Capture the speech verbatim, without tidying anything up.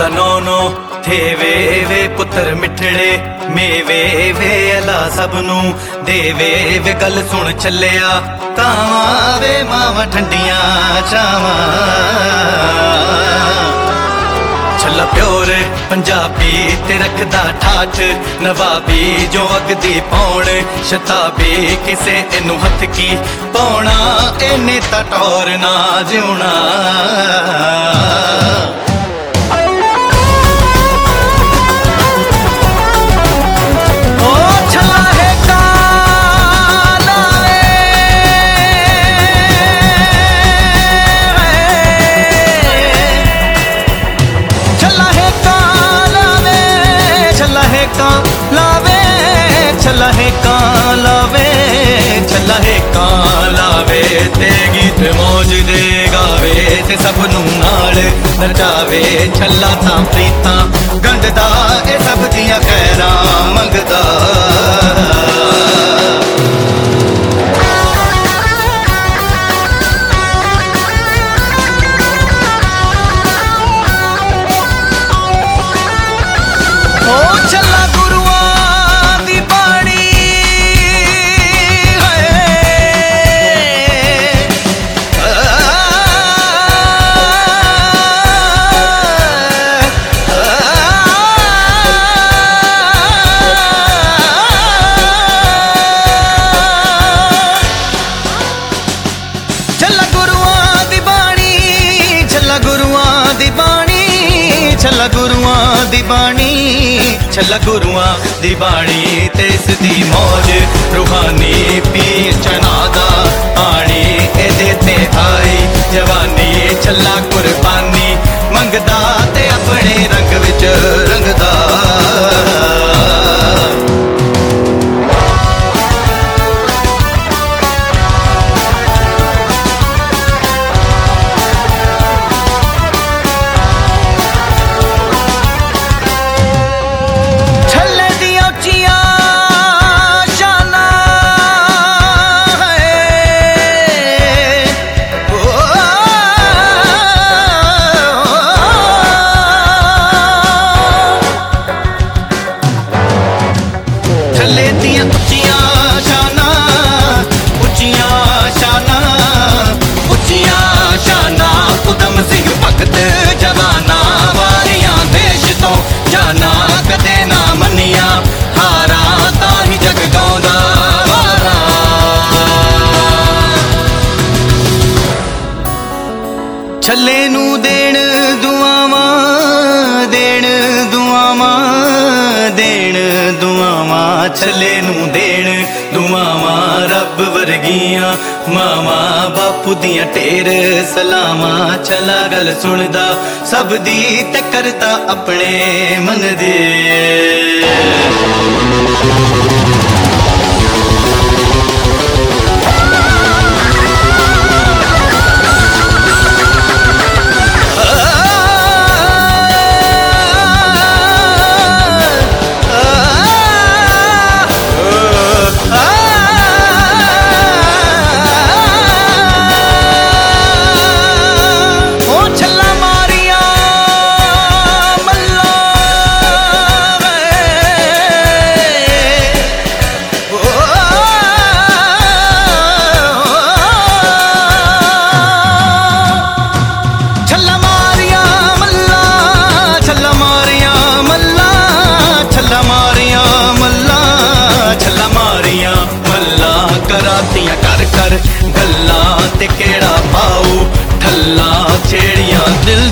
छल्ला no no थे वे वे पुत्र मिठड़े मेवे वे अला सबनू देवे वे गल सुन छलिया कावा वे मावा ठंडिया छावा छल्ला प्योर पंजाबी ते रखदा ठाठ नवाबी जो अगदी पौण शताबी किसे इनू हथ की पौना इन्ने ता टोर ना जिउना छल्ला है कां लावे छल्ला है कां लावे ते गीत मौज दे गावे ते सबनू नाल नचावे छल्ला तां प्रीतां गंढदा ए सब दियां खैरां मंगदा छल्ला गुरुआं दी बाणी छल्ला गुरुआं दी बाणी ते इसदी मौज रूहानी पीर चनादा आनी एदे ते आई जवानी छल्ला कुर्बानी मंगदा ते अपने रंग विच रंगदा छल्ले नू देण दुआवां देण दुआवां देण दुआवां छल्ले नू देण दुआवां रब वर्गियां मावा बापू दियां ढेर सलामां छल्ला गल सुनदा सब दी ते करदा अपने मन दे कर कर गल्लां ते केड़ा पाऊ ठल्ला छेड़ियां दिल